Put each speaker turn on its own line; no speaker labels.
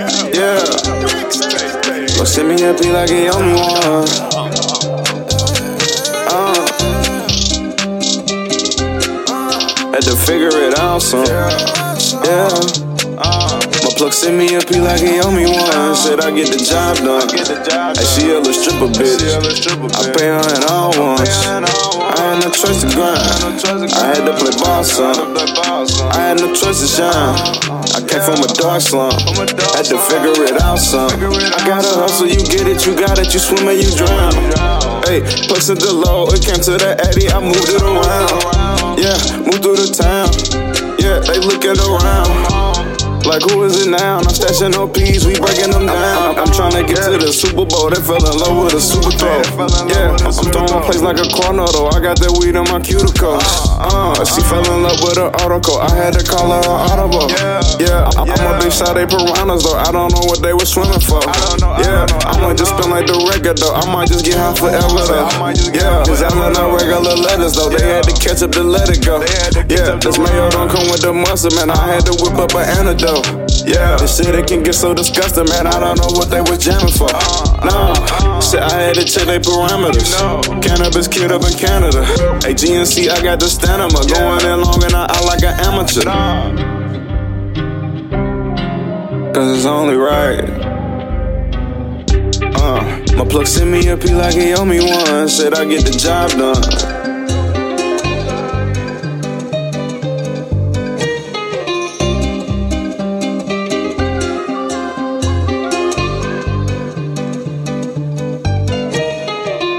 Yeah. Well, send me a beat like he owe me one. Had to figure it out, son. Yeah. My plug sent me a P like he owe me one. Said I get the job done. Hey, she a little stripper bitch. I pay her in all once. I had no choice to grind. I had to play ball, son. I had no choice to shine. I came from a dark slump. Had to figure it out, son. I gotta hustle, you get it, you got it, you swim and you drown. Hey, plus at the low, it came to the Addy, I moved it around. Yeah, moved through the town. Yeah, they looking around. Like, who is it now? I'm stashing OPs, we breaking them down. I'm trying to get to the Super Bowl, they fell in love with a super throw. Yeah, I'm throwing my place like a Coronado, I got that weed on my cuticles. She fell in love with her article, I had to call her an audible. Yeah, I'm a big shot, they piranhas though, I don't know what they were swimming for. Yeah, I might just spin like the record though, I might just get high forever though. Yeah, cause I'm not regular letters though, they had to catch up to let it go. Yeah, this mayo don't come with the mustard, man, I had to whip up an antidote. Yeah, this shit, it can get so disgusting, man. I don't know what they was jamming for. No, shit, I had to check their parameters. Cannabis kid up in Canada. Hey, GNC, I got the stamina. Going in long and I like an amateur. Cause it's only right. My plug sent me a P like he owe me one. Said I get the job done.